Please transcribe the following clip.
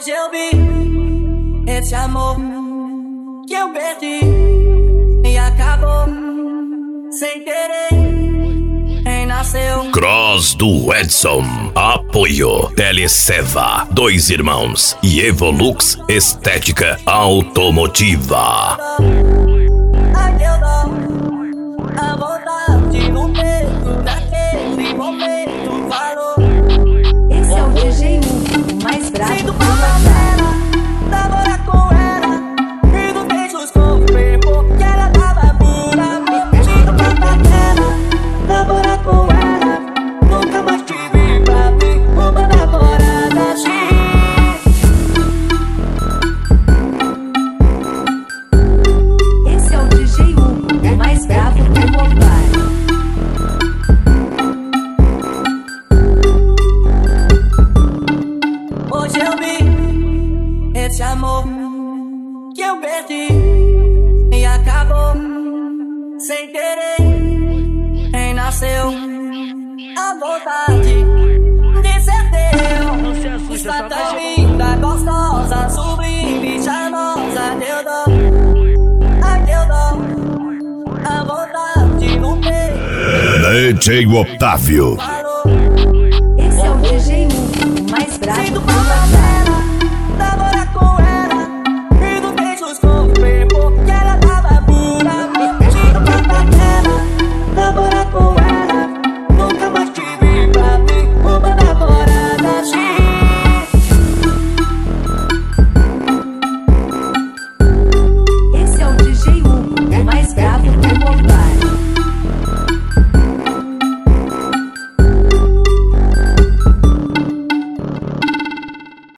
Hoje eu vi esse amor que eu perdi e acabou sem querer. Renasceu. Cross do Edson. Apoio Teleceva, Dois Irmãos e Evolux Estética Automotiva. Aquele dó, a vontade no peito daquele momento falou. Esse é o DJ Hugo, o mais bravo Sinto do falta dela, namorar com ela e nos beijos confirmou que ela tava por amor. Sinto falta dela, namorar com ela, nunca mais tive pra mim uma namorada assim. Esse é o DJ Hugo, o mais bravo do mobile. Hoje eu vi esse amor que eu perdi e acabou sem querer. Renasceu a vontade de ser teu. Está tão linda, gostosa, sublime, charmosa. Teu dó, a vontade no peito DJ Otávio. falou. Esse é o DJ Hugo, o mais bravo Sinto do